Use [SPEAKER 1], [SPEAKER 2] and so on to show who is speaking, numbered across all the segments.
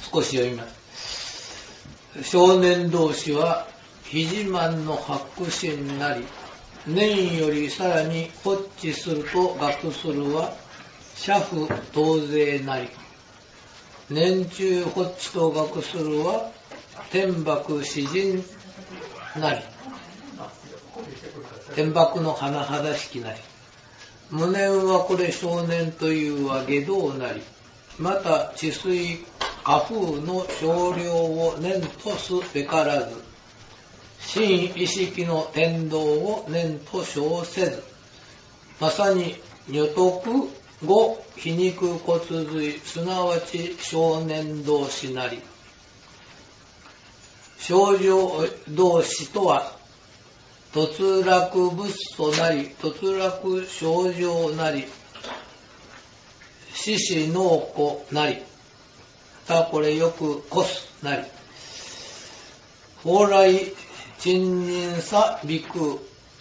[SPEAKER 1] 少し読みます。少年同士は肘満の白心なり、年よりさらにホッチすると学するは社府当勢なり、年中ホッチと学するは天幕詩人なり、天幕の甚だしきなり、無念はこれ少年というは下道なり、また治水家風の少量を念とすべからず、真意識の天道を念と称せず、まさに女徳語皮肉骨髄、すなわち少年同士なり。少女同士とは、突落仏祖なり、突落少女なり、獅子農子なり、これよくこすなり、蓬莱陳人さ鼻空、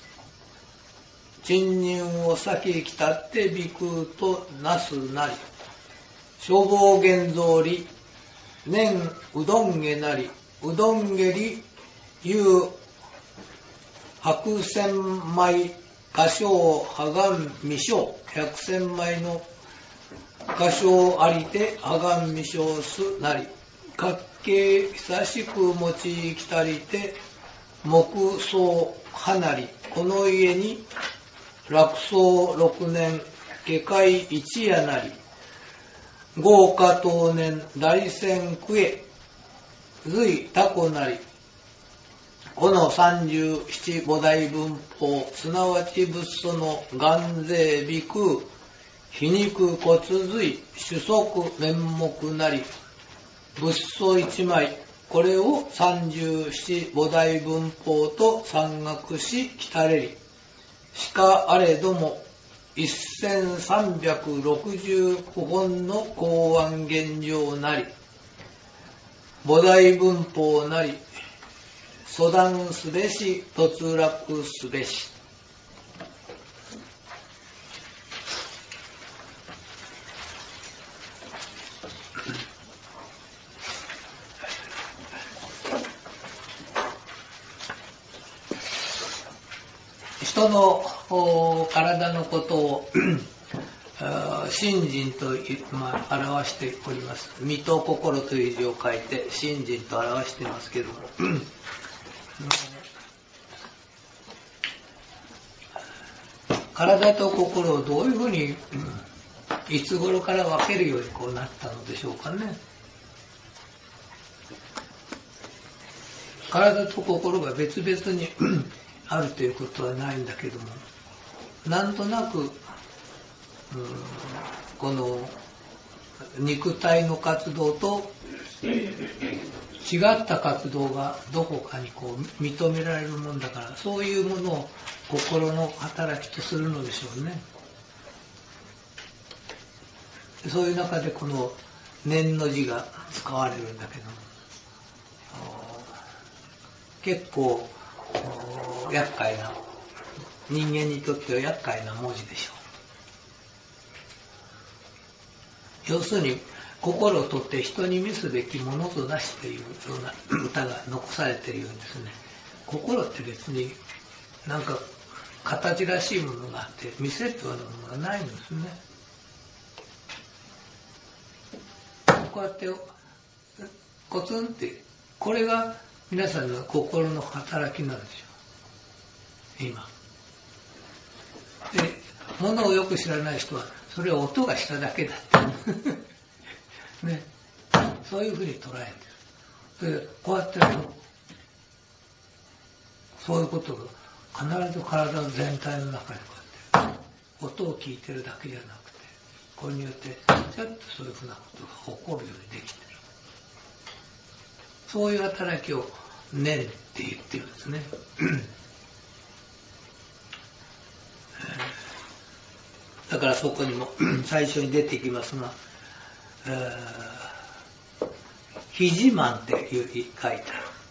[SPEAKER 1] 陳人を先来たって鼻空となすなり、消防現像り、年うどんげなり、うどんげり、いう白千枚歌唱破顔未唱、百千枚の歌唱ありて破顔未唱すなり、角形久しく用いきたりて木葬離り、この家に落葬六年下界一夜なり、豪華当年大戦区へ隋タコなり、この37五大文法、すなわち仏祖の眼勢鼻空、皮肉骨髄、主足面目なり、仏祖一枚、これを37五大文法と山岳しきたれり。しかあれども、1369本の公安現状なり、五大文法なり、阻断すべし、突落すべし。人の体のことを心人と、表しております。身と心という字を書いて心人と表していますけれども、体と心をどういうふうに、いつ頃から分けるようにこうなったのでしょうかね。体と心が別々にあるということはないんだけども、なんとなく、この肉体の活動と違った活動がどこかにこう認められるもんだから、そういうものを心の働きとするのでしょうね。そういう中でこの念の字が使われるんだけども、結構厄介な、人間にとっては厄介な文字でしょう。要するに心をとって人に見すべきものとなしというような歌が残されているようにですね、心って別になんか形らしいものがあって見せるようなものがないんですね。こうやってコツンって、これが皆さんの心の働きなんですよ、今。で、ものをよく知らない人はそれは音がしただけだってね、そういうふうに捉えてる。で、こうやってそういうことが必ず体全体の中にこうやって音を聞いてるだけじゃなくて、これによってちょっとそういうふうなことが起こるようにできてる。そういう働きを念って言ってるんですね。だからそこにも最初に出てきますが、肘満っていう書いてある。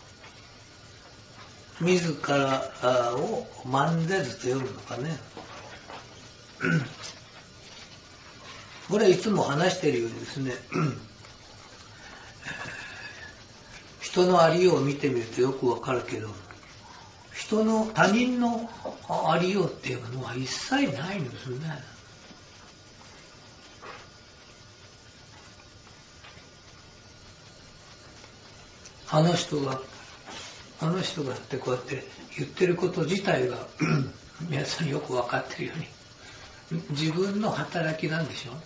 [SPEAKER 1] 自らを満ぜずと読むのかね。これはいつも話しているようにですね、 人のありようを見てみるとよくわかるけど、他人のありようっていうのは一切ないんですね。あの人がってこうやって言ってること自体が皆さんよくわかってるように自分の働きなんでしょ。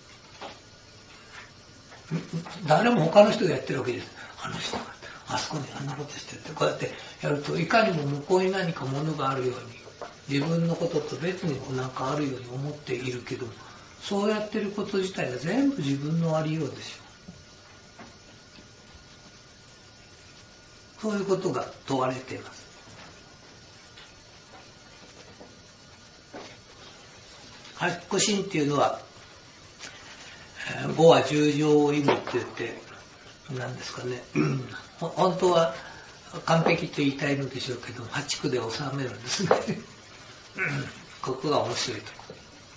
[SPEAKER 1] 誰も他の人がやってるわけです。あの人があそこにあんなことしてってこうやってやると、いかにも向こうに何かものがあるように、自分のことと別に何かあるように思っているけど、そうやってること自体が全部自分のありようでしょ。そういうことが問われています。発苦心っていうのは、5は10乗を意味って言って、何ですかね、本当は完璧と言いたいのでしょうけど、8句で収めるんですね。ここが面白いとこ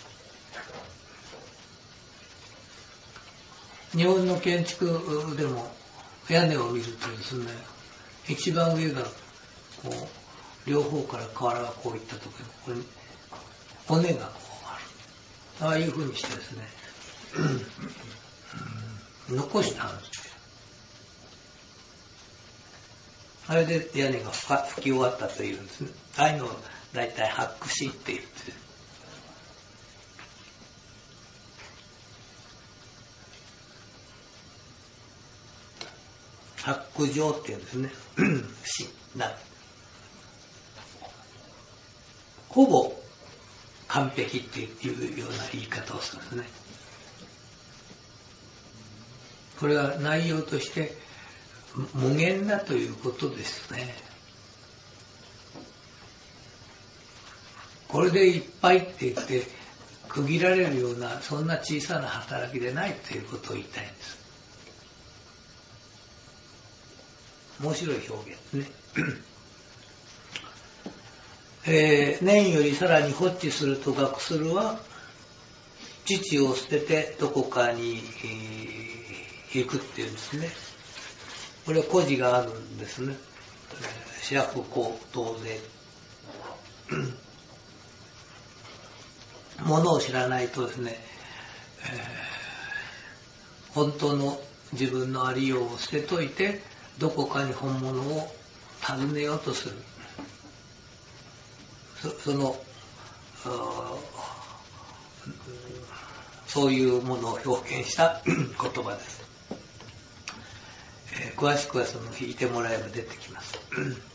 [SPEAKER 1] ろ。日本の建築でも屋根を見るとですね、一番上がこう両方から瓦がこういったところに骨がこうある。ああいうふうにしてですね、残してあるんですよ。あれで屋根が吹き終わったというんですね。ああいうのを大体発苦心って言ってる。発苦情っていうんですね。ほぼ完璧っていうような言い方をするんですね。これは内容として無限だということですね。これでいっぱいって言って区切られるようなそんな小さな働きでないということを言いたいんです。面白い表現ですね。念よりさらにホッチすると学するは、父を捨ててどこかに、行くっていうんですね。これは故事があるんですね。釈光等で。ものを知らないとですね、本当の自分のありようを捨てといて、どこかに本物を尋ねようとする。そういうものを表現した言葉です。詳しくは引いてもらえば出てきます。